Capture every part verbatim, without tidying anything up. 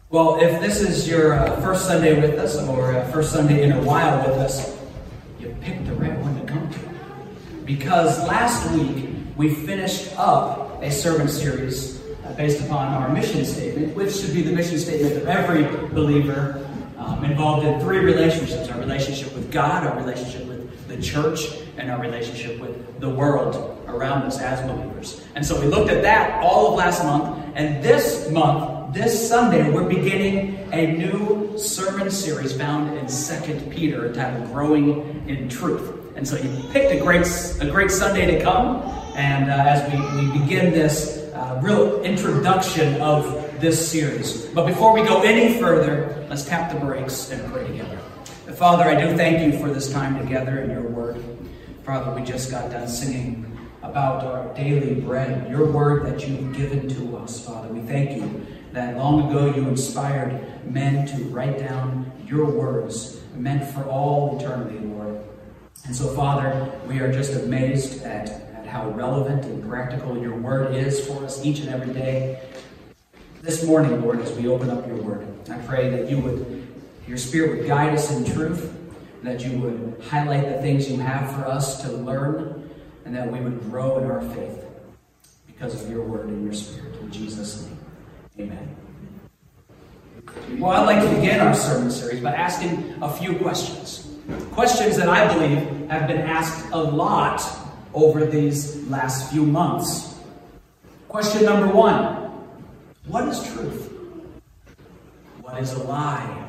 Well, if this is your uh, first Sunday with us, or uh, first Sunday in a while with us, you picked the right one to come to. Because last week, we finished up a sermon series uh, based upon our mission statement, which should be the mission statement of every believer um, involved in three relationships: our relationship with God, our relationship with the church, and our relationship with the world around us as believers. And so we looked at that all of last month, and this month, this Sunday, we're beginning a new sermon series found in Second Peter entitled Growing in Truth. And so you picked a great a great Sunday to come, and uh, as we, we begin this uh, real introduction of this series. But before we go any further, let's tap the brakes and pray together. Father, I do thank you for this time together in your word. Father, we just got done singing about our daily bread, your word that you've given to us, Father. We thank you that long ago you inspired men to write down your words, meant for all eternity, Lord. And so, Father, we are just amazed at, at how relevant and practical your word is for us each and every day. This morning, Lord, as we open up your word, I pray that you would, your Spirit would guide us in truth, that you would highlight the things you have for us to learn, and that we would grow in our faith because of your word and your Spirit. In Jesus' name, amen. Well, I'd like to begin our sermon series by asking a few questions. Questions that I believe have been asked a lot over these last few months. Question number one: what is truth? What is a lie?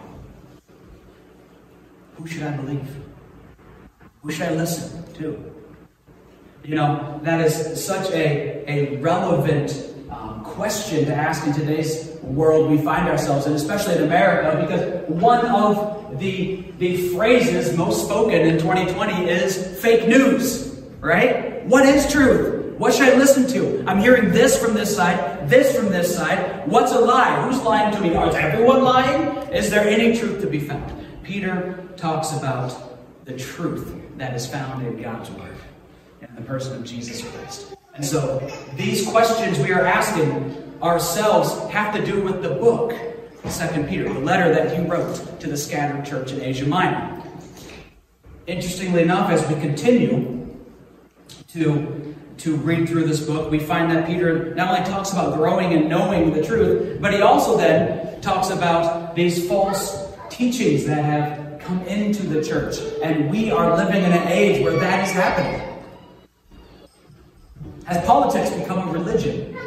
Who should I believe? Who should I listen to? You know, that is such a, a relevant um, question to ask in today's world we find ourselves in, especially in America, because one of the, the phrases most spoken in twenty twenty is fake news, right? What is truth? What should I listen to? I'm hearing this from this side, this from this side. What's a lie? Who's lying to me? Is everyone lying? Is there any truth to be found? Peter talks about the truth that is found in God's word, in the person of Jesus Christ. And so these questions we are asking ourselves have to do with the book, Second Peter, the letter that he wrote to the scattered church in Asia Minor. Interestingly enough, as we continue to, to read through this book, we find that Peter not only talks about growing and knowing the truth, but he also then talks about these false teachings that have come into the church. And we are living in an age where that is happening. Has politics become a religion?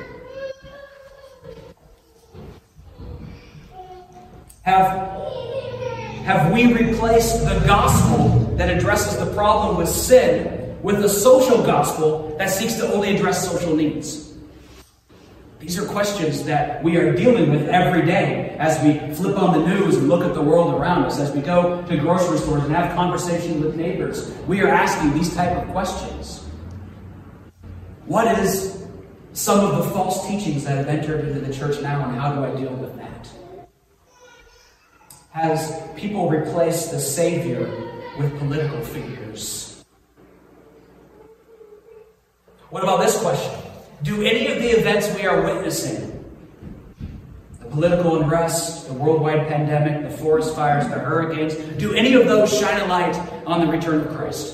Have, have we replaced the gospel that addresses the problem with sin with the social gospel that seeks to only address social needs? These are questions that we are dealing with every day as we flip on the news and look at the world around us, as we go to grocery stores and have conversations with neighbors. We are asking these type of questions. What is some of the false teachings that have entered into the church now, and how do I deal with that? Has people replaced the Savior with political figures? What about this question? Do any of the events we are witnessing, the political unrest, the worldwide pandemic, the forest fires, the hurricanes, do any of those shine a light on the return of Christ?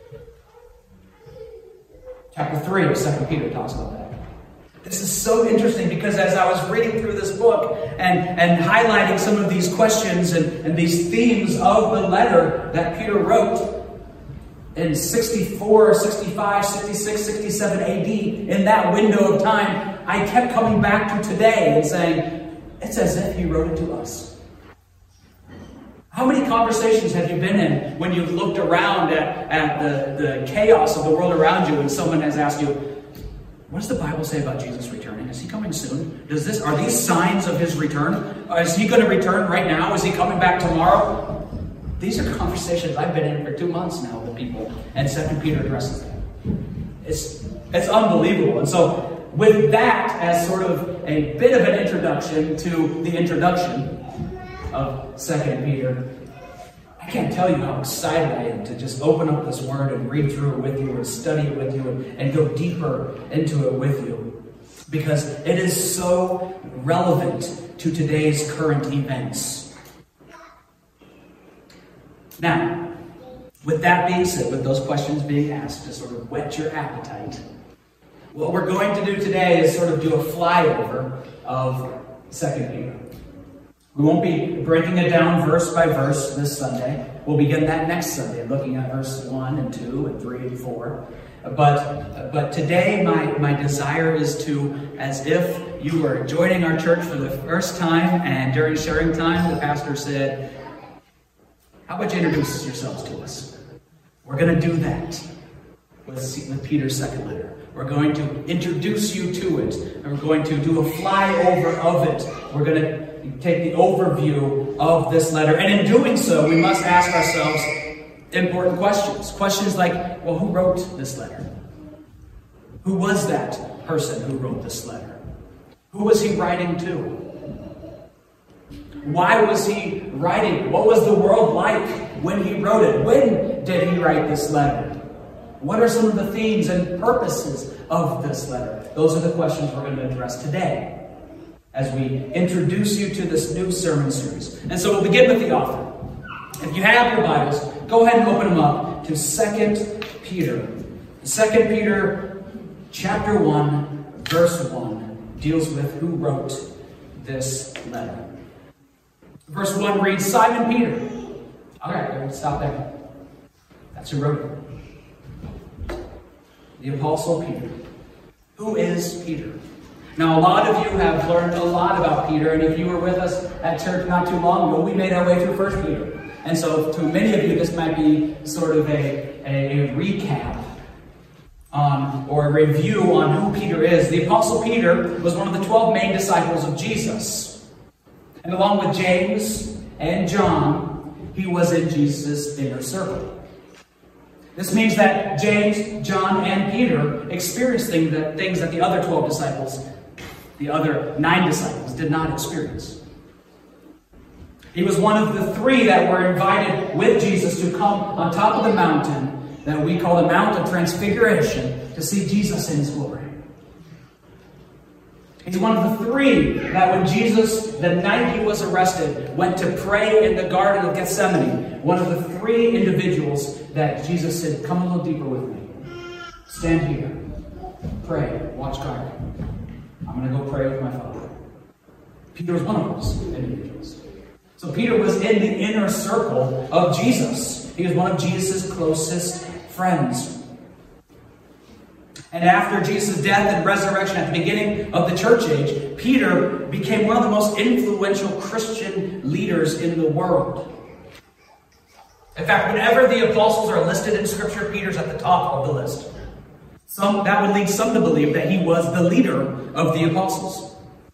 Chapter three of Second Peter talks about that. This is so interesting because as I was reading through this book and, and highlighting some of these questions and, and these themes of the letter that Peter wrote in sixty-four, sixty-five, sixty-six, sixty-seven A D, in that window of time, I kept coming back to today and saying, it's as if he wrote it to us. How many conversations have you been in when you've looked around at, at the, the chaos of the world around you and someone has asked you, what does the Bible say about Jesus returning? Is he coming soon? Does this, are these signs of his return? Is he going to return right now? Is he coming back tomorrow? These are conversations I've been in for two months now with people, and Second Peter addresses them. It's, it's unbelievable. And so with that as sort of a bit of an introduction to the introduction of Second Peter, I can't tell you how excited I am to just open up this word and read through it with you and study it with you and, and go deeper into it with you. because it is so relevant to today's current events. Now, with that being said, with those questions being asked to sort of whet your appetite, what we're going to do today is sort of do a flyover of Second Peter. We won't be breaking it down verse by verse this Sunday. We'll begin that next Sunday, looking at verses one and two and three and four. But, but today, my, my desire is to, as if you were joining our church for the first time, and during sharing time, the pastor said, how about you introduce yourselves to us? We're going to do that with, with Peter's second letter. We're going to introduce you to it. And we're going to do a flyover of it. We're going to take the overview of this letter. And in doing so, we must ask ourselves important questions. Questions like, well, who wrote this letter? Who was that person who wrote this letter? Who was he writing to? Why was he writing? What was the world like when he wrote it? When did he write this letter? What are some of the themes and purposes of this letter? Those are the questions we're going to address today as we introduce you to this new sermon series. And so we'll begin with the author. If you have your Bibles, go ahead and open them up to Second Peter. Second Peter chapter one, verse one deals with who wrote this letter. Verse one reads, Simon Peter. All right, stop there. That's who wrote it. The Apostle Peter. Who is Peter? Now, a lot of you have learned a lot about Peter, and if you were with us at church not too long ago, we made our way through First Peter. And so, to many of you, this might be sort of a, a, a recap on, or a review on who Peter is. The Apostle Peter was one of the twelve main disciples of Jesus. And along with James and John, he was in Jesus' inner circle. This means that James, John, and Peter experienced things that, things that the other twelve disciples, the other nine disciples, did not experience. He was one of the three that were invited with Jesus to come on top of the mountain that we call the Mount of Transfiguration to see Jesus in his glory. He's one of the three that when Jesus, the night he was arrested, went to pray in the Garden of Gethsemane. One of the three individuals that Jesus said, come a little deeper with me. Stand here. Pray. Watch God. I'm going to go pray with my Father. Peter was one of those individuals. So Peter was in the inner circle of Jesus. He was one of Jesus' closest friends. And after Jesus' death and resurrection at the beginning of the church age, Peter became one of the most influential Christian leaders in the world. In fact, whenever the apostles are listed in Scripture, Peter's at the top of the list. Some, that would lead some to believe that he was the leader of the apostles.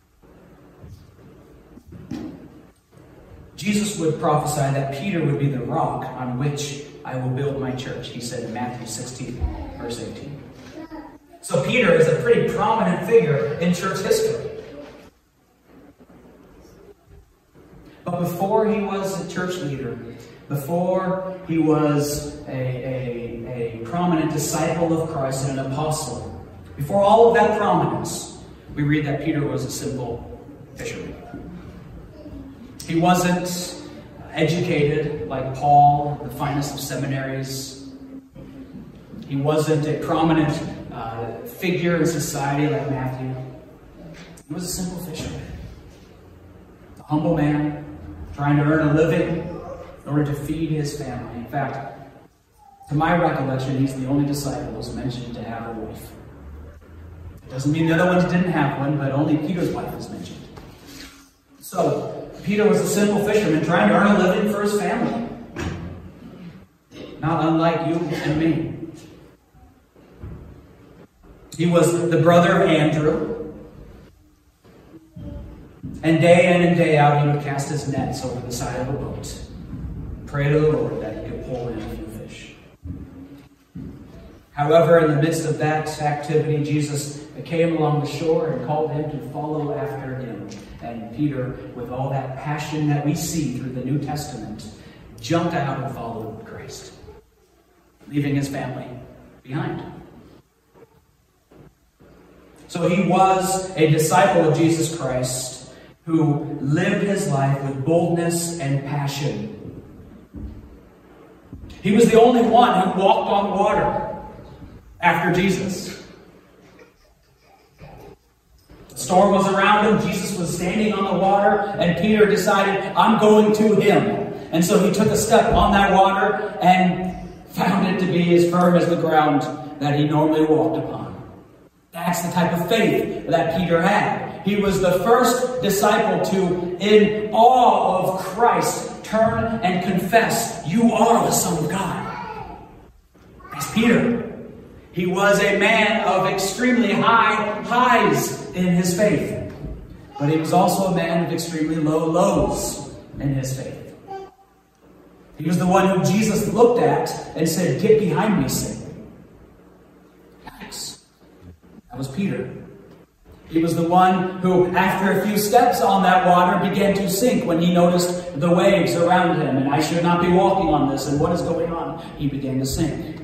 Jesus would prophesy that Peter would be the rock on which I will build my church, he said in Matthew sixteen, verse eighteen. So Peter is a pretty prominent figure in church history. But before he was a church leader, before he was a, a, a prominent disciple of Christ and an apostle, before all of that prominence, we read that Peter was a simple fisherman. He wasn't educated like Paul, the finest of seminaries. He wasn't a prominent uh, figure in society like Matthew. He was a simple fisherman. A humble man trying to earn a living in order to feed his family. In fact, to my recollection, he's the only disciple who's mentioned to have a wife. It doesn't mean the other ones didn't have one, but only Peter's wife is mentioned. So, Peter was a simple fisherman trying to earn a living for his family. Not unlike you and me. He was the brother of Andrew. And day in and day out, he would cast his nets over the side of a boat. Pray to the Lord that he could pull in a few fish. However, in the midst of that activity, Jesus came along the shore and called him to follow after him. And Peter, with all that passion that we see through the New Testament, jumped out and followed Christ, leaving his family behind. So he was a disciple of Jesus Christ who lived his life with boldness and passion. He was the only one who walked on water after Jesus. The storm was around him. Jesus was standing on the water, and Peter decided, I'm going to him. And so he took a step on that water and found it to be as firm as the ground that he normally walked upon. That's the type of faith that Peter had. He was the first disciple to, in awe of Christ, turn and confess, you are the Son of God. That's Peter. He was a man of extremely high highs in his faith. But he was also a man of extremely low lows in his faith. He was the one who Jesus looked at and said, get behind me, Satan. Yikes. That was Peter. He was the one who, after a few steps on that water, began to sink when he noticed the waves around him. And I should not be walking on this. And what is going on? He began to sink.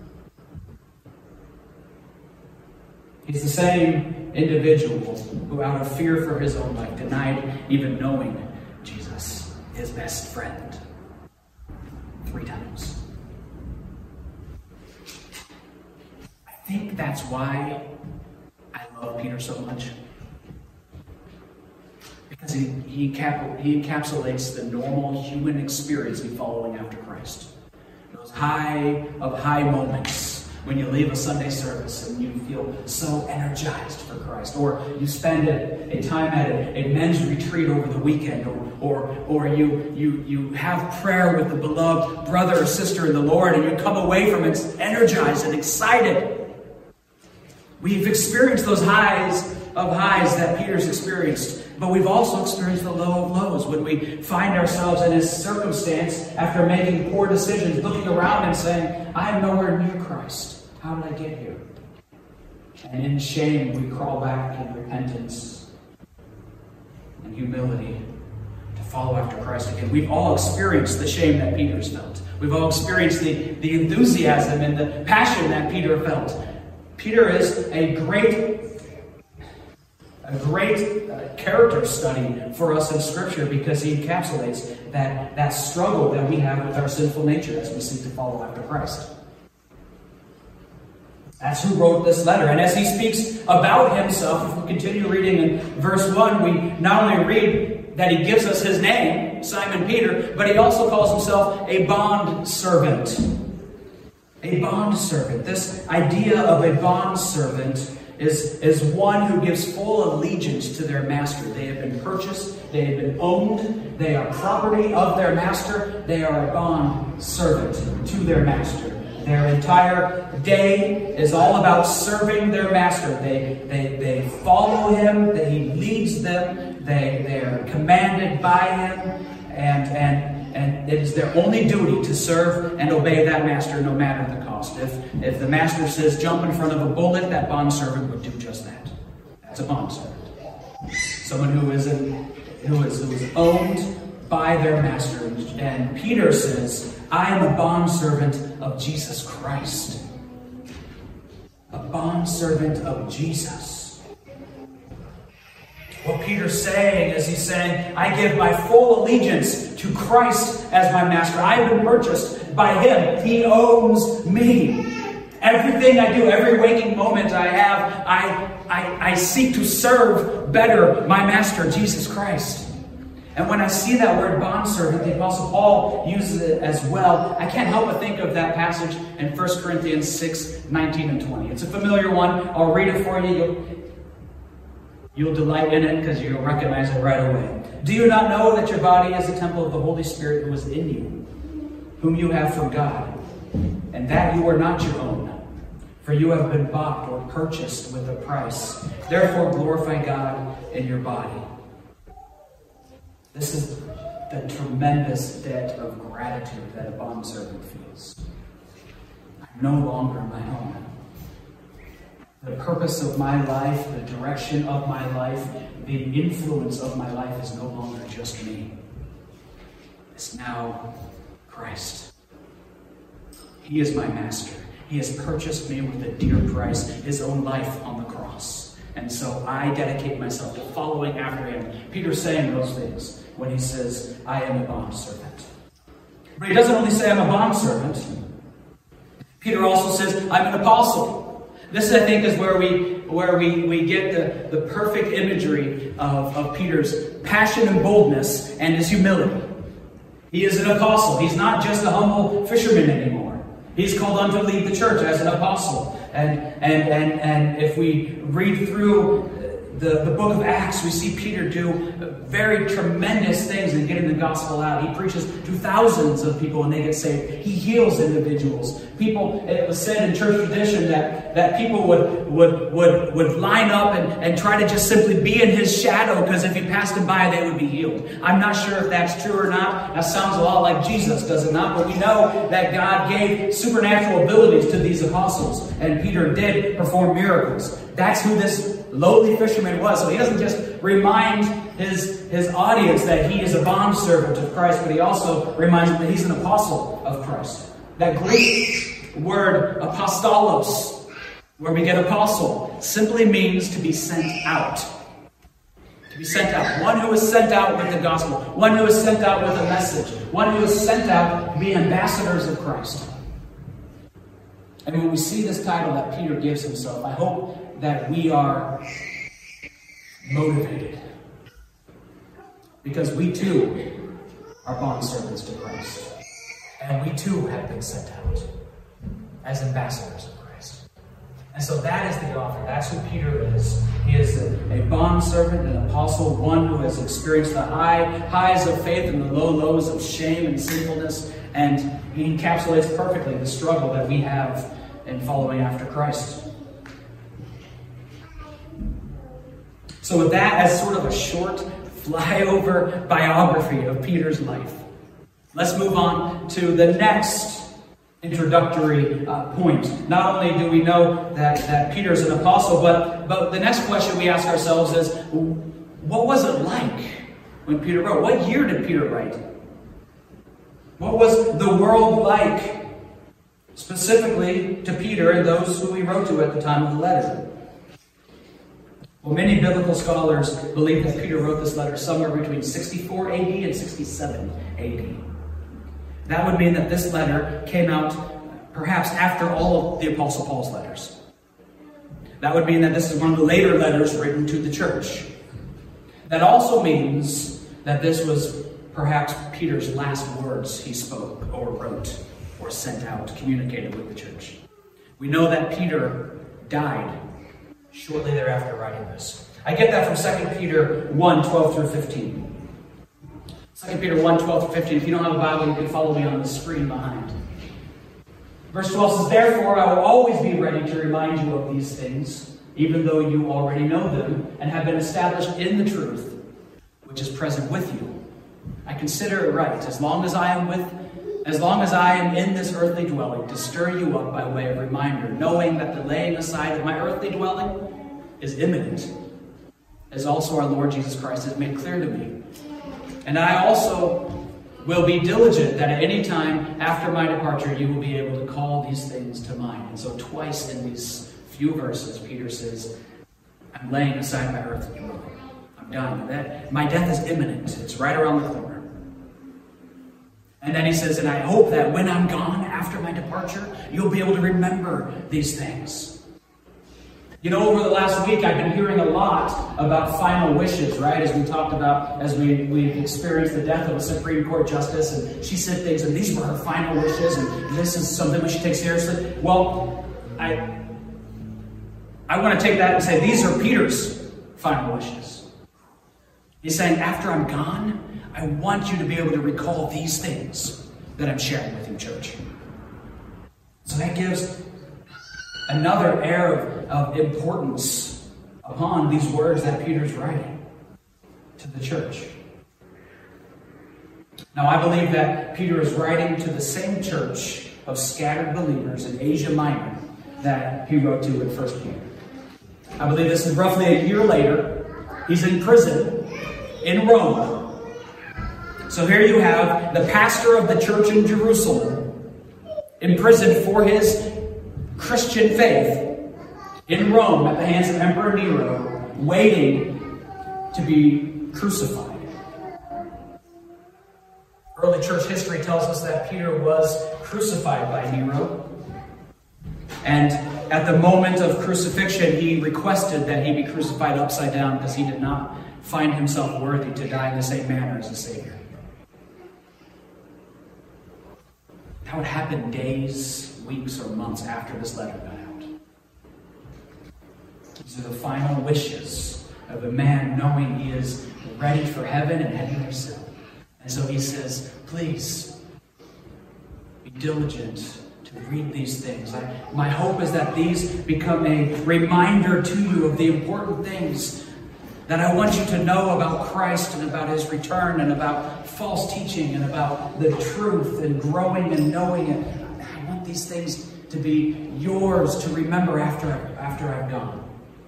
He's the same individual who, out of fear for his own life, denied even knowing Jesus, his best friend, three times. I think that's why I love Peter so much. Because he, he, cap, he encapsulates the normal human experience in following after Christ. Those high of high moments. When you leave a Sunday service and you feel so energized for Christ, or you spend a, a time at a, a men's retreat over the weekend, or or or you you you have prayer with the beloved brother or sister in the Lord, and you come away from it energized and excited. We've experienced those highs of highs that Peter's experienced, but we've also experienced the low of lows when we find ourselves in his circumstance after making poor decisions, looking around and saying, I am nowhere near Christ. How did I get here? And in shame, we crawl back in repentance and humility to follow after Christ again. We've all experienced the shame that Peter's felt. We've all experienced the, the enthusiasm and the passion that Peter felt. Peter is a great, a great uh, character study for us in Scripture because he encapsulates that, that struggle that we have with our sinful nature as we seek to follow after Christ. That's who wrote this letter. And as he speaks about himself, if we continue reading in verse one, we not only read that he gives us his name, Simon Peter, but he also calls himself a bond servant. A bond servant. This idea of a bond servant is, is one who gives full allegiance to their master. They have been purchased. They have been owned. They are property of their master. They are a bond servant to their master. Their entire day is all about serving their master. They, they, they follow him. They, he leads them. They, they are commanded by him. And, and, and it is their only duty to serve and obey that master no matter the cost. If, if the master says jump in front of a bullet, that bondservant would do just that. That's a bondservant. Someone who is, in, who is, who is owned by their master. And Peter says, I am a bondservant of Jesus Christ. A bondservant of Jesus. What Peter's saying is he's saying, I give my full allegiance to Christ as my master. I've been purchased by him. He owns me. Everything I do, every waking moment I have, I, I, I seek to serve better my master, Jesus Christ. And when I see that word bondservant, the Apostle Paul uses it as well. I can't help but think of that passage in First Corinthians six, nineteen and twenty. It's a familiar one. I'll read it for you. You'll, you'll delight in it because you'll recognize it right away. Do you not know that your body is a temple of the Holy Spirit who is in you, whom you have from God, and that you are not your own? For you have been bought or purchased with a price. Therefore glorify God in your body. This is the tremendous debt of gratitude that a bondservant feels. I'm no longer my own. The purpose of my life, the direction of my life, the influence of my life is no longer just me. It's now Christ. He is my master. He has purchased me with a dear price, his own life on the cross. And so I dedicate myself to following after him. Peter's saying those things when he says, I am a bondservant. But he doesn't only say I'm a bondservant. Peter also says, I'm an apostle. This, I think, is where we where we, we get the, the perfect imagery of, of Peter's passion and boldness and his humility. He is an apostle. He's not just a humble fisherman anymore. He's called on to lead the church as an apostle. And, and, and, and if we read through the, the book of Acts, we see Peter do very tremendous things in getting the gospel out. He preaches to thousands of people and they get saved. He heals individuals. People, it was said in church tradition that, that people would, would, would, would line up and, and try to just simply be in his shadow because if he passed them by, they would be healed. I'm not sure if that's true or not. That sounds a lot like Jesus, does it not? But we know that God gave supernatural abilities to these apostles. And Peter did perform miracles. That's who this lowly fisherman was. So he doesn't just remind his, his audience that he is a bondservant of Christ, but he also reminds them that he's an apostle of Christ. That Greek word apostolos, where we get apostle, simply means to be sent out. To be sent out. One who is sent out with the gospel. One who is sent out with a message. One who is sent out to be ambassadors of Christ. And when we see this title that Peter gives himself, I hope that we are motivated. Because we too are bondservants to Christ. And we too have been sent out as ambassadors of Christ. And so that is the offer. That's who Peter is. He is a, a bondservant, an apostle, one who has experienced the high highs of faith and the low lows of shame and sinfulness. And he encapsulates perfectly the struggle that we have in following after Christ. So with that as sort of a short flyover biography of Peter's life, let's move on to the next introductory uh, point. Not only do we know that, that Peter is an apostle, but, but the next question we ask ourselves is, what was it like when Peter wrote? What year did Peter write? What was the world like, specifically to Peter and those who he wrote to at the time of the letter? Well, many biblical scholars believe that Peter wrote this letter somewhere between sixty-four A D and sixty-seven A D. That would mean that this letter came out perhaps after all of the Apostle Paul's letters. That would mean that this is one of the later letters written to the church. That also means that this was perhaps Peter's last words he spoke or wrote or sent out, communicated with the church. We know that Peter died shortly thereafter writing this. I get that from Second Peter one, twelve through fifteen. Second Peter one, twelve through fifteen. If you don't have a Bible, you can follow me on the screen behind. Verse twelve says, "Therefore I will always be ready to remind you of these things, even though you already know them and have been established in the truth, which is present with you. I consider it right, as long as I am with As long as I am in this earthly dwelling, to stir you up by way of reminder, knowing that the laying aside of my earthly dwelling is imminent, as also our Lord Jesus Christ has made clear to me. And I also will be diligent that at any time after my departure you will be able to call these things to mind." And so twice in these few verses, Peter says, I'm laying aside my earthly dwelling. I'm done. That, my death is imminent. It's right around the corner. And then he says, and I hope that when I'm gone after my departure, you'll be able to remember these things. You know, over the last week, I've been hearing a lot about final wishes, right? As we talked about, as we, we experienced the death of a Supreme Court justice, and she said things, and these were her final wishes, and this is something we should take seriously. Well, I, I want to take that and say, these are Peter's final wishes. He's saying, after I'm gone, I want you to be able to recall these things that I'm sharing with you, church. So that gives another air of, of importance upon these words that Peter's writing to the church. Now, I believe that Peter is writing to the same church of scattered believers in Asia Minor that he wrote to in First Peter. I believe this is roughly a year later. He's in prison in Rome. So here you have the pastor of the church in Jerusalem, imprisoned for his Christian faith, in Rome at the hands of Emperor Nero, waiting to be crucified. Early church history tells us that Peter was crucified by Nero. And at the moment of crucifixion, he requested that he be crucified upside down because he did not find himself worthy to die in the same manner as the Savior. That would happen days, weeks, or months after this letter got out. These are the final wishes of a man knowing he is ready for heaven and heading for hell. And so he says, please be diligent to read these things. I, my hope is that these become a reminder to you of the important things that I want you to know about Christ and about his return and about false teaching and about the truth and growing and knowing it. I want these things to be yours to remember after, after I've gone.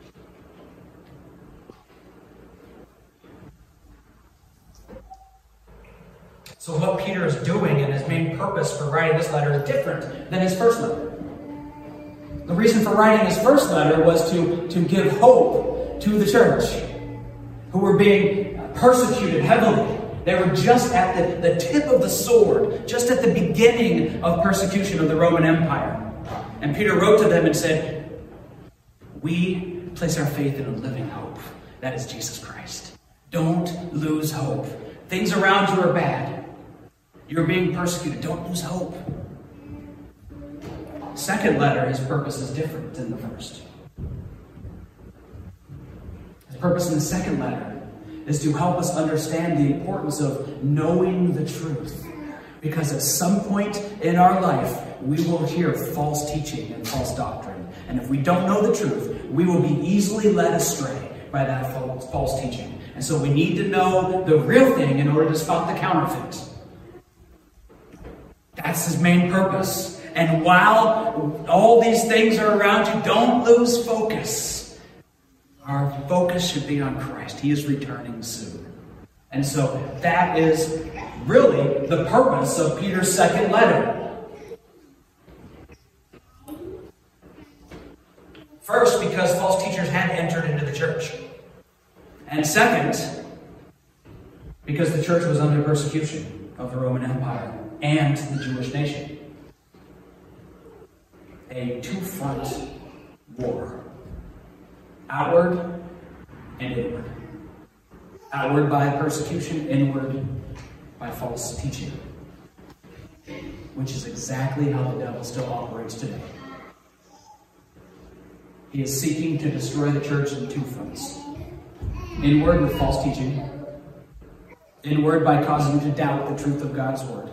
So what Peter is doing and his main purpose for writing this letter is different than his first letter. The reason for writing his first letter was to, to give hope to the church, who were being persecuted heavily. They were just at the, the tip of the sword, just at the beginning of persecution of the Roman Empire. And Peter wrote to them and said, we place our faith in a living hope. That is Jesus Christ. Don't lose hope. Things around you are bad. You're being persecuted. Don't lose hope. Second letter, his purpose is different than the first. His purpose in the second letter is to help us understand the importance of knowing the truth. Because at some point in our life, we will hear false teaching and false doctrine. And if we don't know the truth, we will be easily led astray by that false teaching. And so we need to know the real thing in order to spot the counterfeit. That's his main purpose. And while all these things are around you, don't lose focus. Our focus should be on Christ. He is returning soon. And so that is really the purpose of Peter's second letter. First, because false teachers had entered into the church. And second, because the church was under persecution of the Roman Empire and the Jewish nation. A two-front war. Outward and inward. Outward by persecution, inward by false teaching. Which is exactly how the devil still operates today. He is seeking to destroy the church in two fronts. Inward with false teaching. Inward by causing you to doubt the truth of God's word.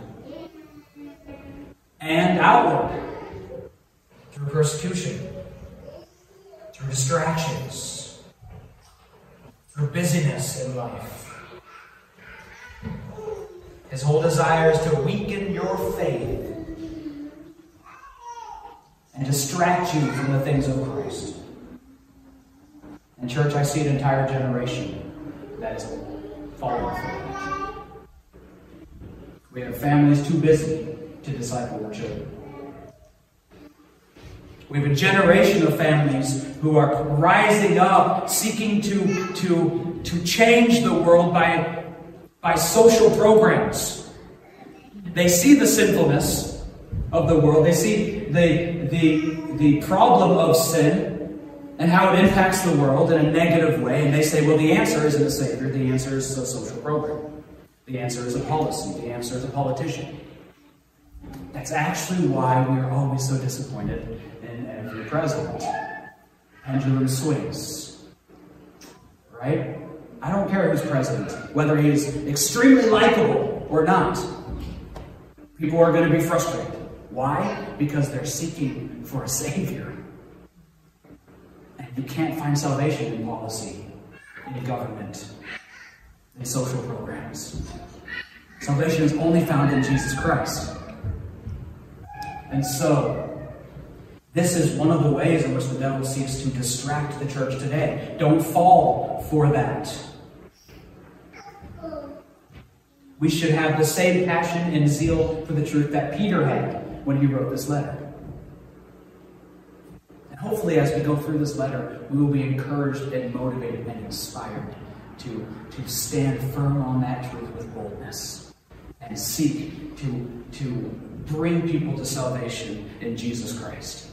And outward through persecution, through distractions, through busyness in life. His whole desire is to weaken your faith and distract you from the things of Christ. In church, I see an entire generation that is falling for that. We have families too busy to disciple their children. We have a generation of families who are rising up, seeking to, to, to change the world by, by social programs. They see the sinfulness of the world. They see the, the, the problem of sin and how it impacts the world in a negative way. And they say, well, the answer isn't a savior. The answer is a social program. The answer is a policy. The answer is a politician. That's actually why we are always so disappointed in every president. Pendulum swings. Right? I don't care who's president, whether he is extremely likable or not. People are going to be frustrated. Why? Because they're seeking for a savior. And you can't find salvation in policy, in government, in social programs. Salvation is only found in Jesus Christ. And so, this is one of the ways in which the devil seeks to distract the church today. Don't fall for that. We should have the same passion and zeal for the truth that Peter had when he wrote this letter. And hopefully hopefully as we go through this letter, we will be encouraged and motivated and inspired to, to stand firm on that truth with boldness and seek to, to bring people to salvation in Jesus Christ.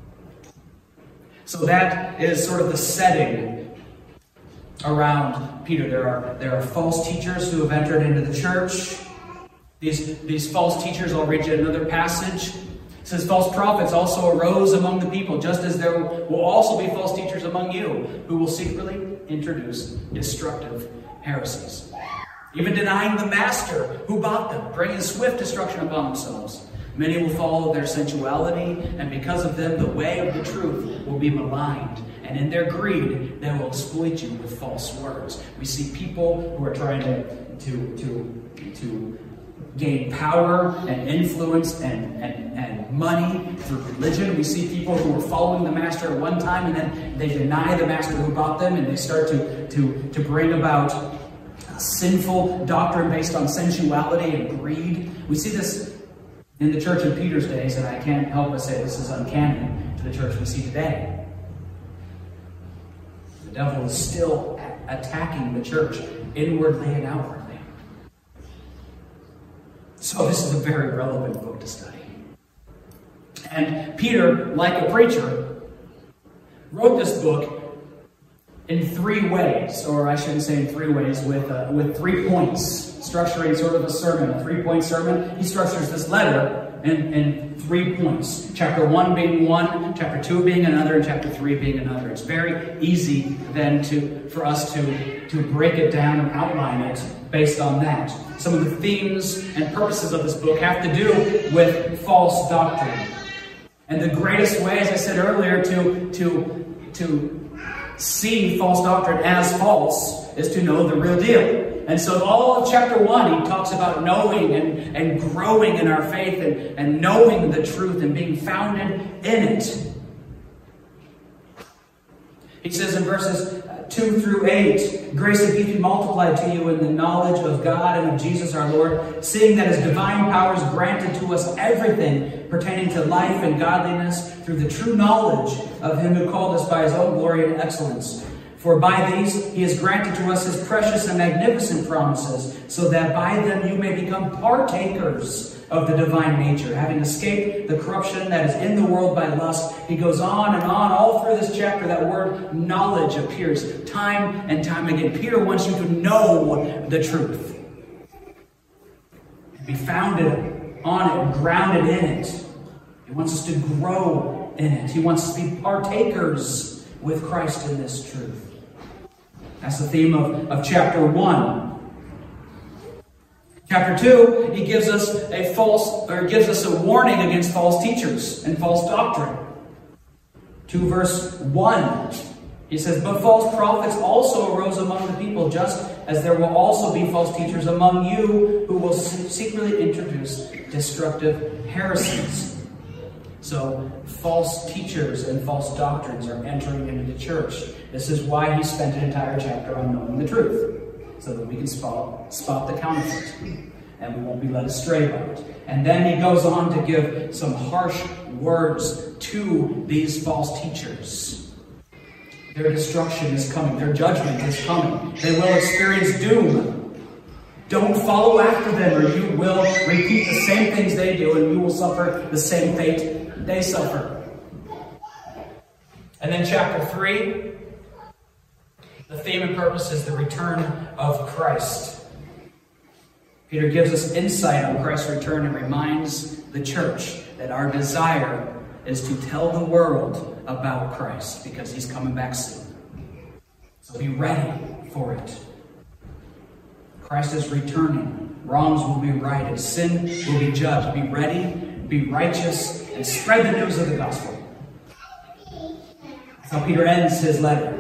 So that is sort of the setting around Peter. There are, there are false teachers who have entered into the church. These, these false teachers, I'll read you another passage. It says, false prophets also arose among the people, just as there will also be false teachers among you, who will secretly introduce destructive heresies, even denying the master who bought them, bringing swift destruction upon themselves. Many will follow their sensuality, and because of them, the way of the truth will be maligned. And in their greed, they will exploit you with false words. We see people who are trying to, to, to, to gain power and influence and, and, and money through religion. We see people who are following the master at one time, and then they deny the master who bought them, and they start to, to, to bring about sinful doctrine based on sensuality and greed. We see this in the church in Peter's days, and I can't help but say this is uncanny to the church we see today. The devil is still attacking the church inwardly and outwardly. So this is a very relevant book to study. And Peter, like a preacher, wrote this book in three ways, or I shouldn't say in three ways, with uh, with three points, structuring sort of a sermon, a three-point sermon. He structures this letter in, in three points. Chapter one being one, chapter two being another, and chapter three being another. It's very easy then to for us to, to break it down and outline it based on that. Some of the themes and purposes of this book have to do with false doctrine. And the greatest way, as I said earlier, to, to, to see false doctrine as false is to know the real deal. And so all of chapter one, he talks about knowing and, and growing in our faith and, and knowing the truth and being founded in it. He says in verses two through eight, grace and peace be multiplied to you in the knowledge of God and of Jesus our Lord, seeing that his divine powers granted to us everything pertaining to life and godliness through the true knowledge of him who called us by his own glory and excellence. For by these he has granted to us his precious and magnificent promises, so that by them you may become partakers of the divine nature, having escaped the corruption that is in the world by lust. He goes on and on all through this chapter. That word knowledge appears time and time again. Peter wants you to know the truth and be founded on it and grounded in it. He wants us to grow in it. He wants us to be partakers with Christ in this truth. That's the theme of, of chapter one. Chapter two, he gives us a false, or gives us a warning against false teachers and false doctrine. two verse one, he says, but false prophets also arose among the people, just as there will also be false teachers among you who will secretly introduce destructive heresies. So false teachers and false doctrines are entering into the church. This is why he spent an entire chapter on knowing the truth, so that we can spot, spot the counterfeit and we won't be led astray by it. And then he goes on to give some harsh words to these false teachers. Their destruction is coming. Their judgment is coming. They will experience doom. Don't follow after them, or you will repeat the same things they do, and you will suffer the same fate they suffer. And then chapter three, the theme and purpose is the return of Christ. Peter gives us insight on Christ's return and reminds the church that our desire is to tell the world about Christ, because he's coming back soon. So be ready for it. Christ is returning. Wrongs will be righted. Sin will be judged. Be ready, be righteous, and spread the news of the gospel. That's how Peter ends his letter.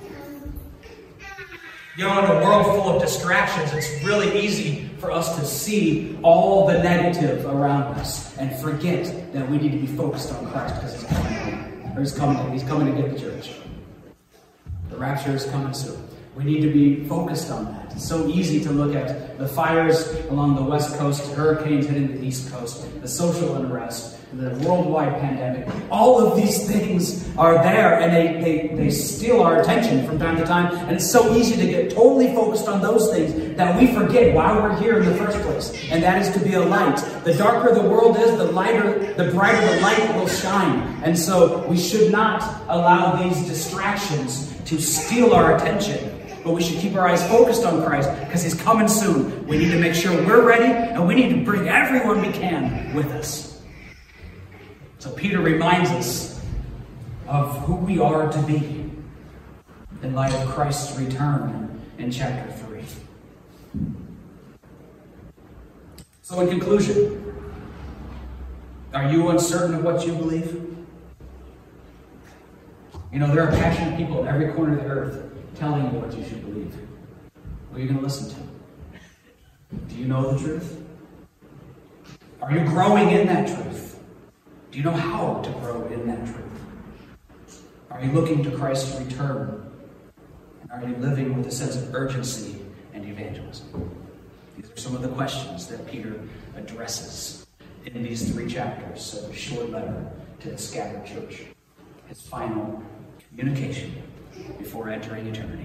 You know, in a world full of distractions, it's really easy for us to see all the negative around us and forget that we need to be focused on Christ, because he's coming. Or he's coming. He's coming to get the church. The rapture is coming soon. We need to be focused on that. It's so easy to look at the fires along the west coast, hurricanes hitting the east coast, the social unrest, the worldwide pandemic. All of these things are there, and they, they, they steal our attention from time to time. And it's so easy to get totally focused on those things that we forget why we're here in the first place. And that is to be a light. The darker the world is, the lighter, the brighter the light will shine. And so we should not allow these distractions to steal our attention. But we should keep our eyes focused on Christ because he's coming soon. We need to make sure we're ready, and we need to bring everyone we can with us. So Peter reminds us of who we are to be in light of Christ's return in chapter three. So in conclusion, are you uncertain of what you believe? You know, there are passionate people in every corner of the earth telling you what you should believe. Who are you going to listen to? Do you know the truth? Are you growing in that truth? Do you know how to grow in that truth? Are you looking to Christ's return? And are you living with a sense of urgency and evangelism? These are some of the questions that Peter addresses in these three chapters of a short letter to the scattered church. His final communication before entering eternity.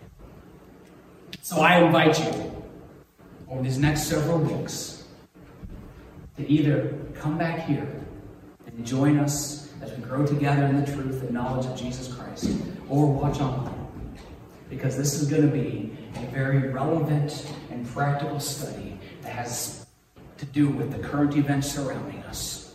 So I invite you over these next several weeks to either come back here and join us as we grow together in the truth and knowledge of Jesus Christ, or watch online, because this is going to be a very relevant and practical study that has to do with the current events surrounding us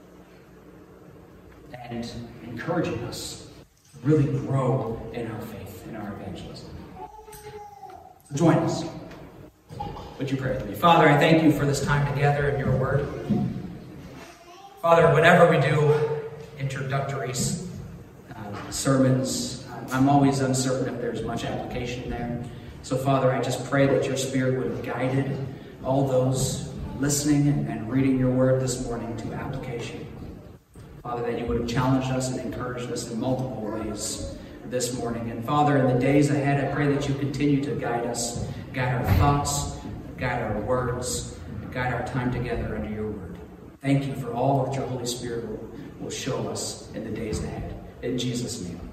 and encouraging us to really grow in our faith, in our evangelism. So join us. Would you pray with me? Father, I thank you for this time together in your word. Father, whenever we do introductory uh, sermons, I'm always uncertain if there's much application there. So Father, I just pray that your Spirit would have guided all those listening and, and reading your word this morning to application. Father, that you would have challenged us and encouraged us in multiple ways this morning. And Father, in the days ahead, I pray that you continue to guide us, guide our thoughts, guide our words, guide our time together under your word. Thank you for all that your Holy Spirit will, will show us in the days ahead. In Jesus' name.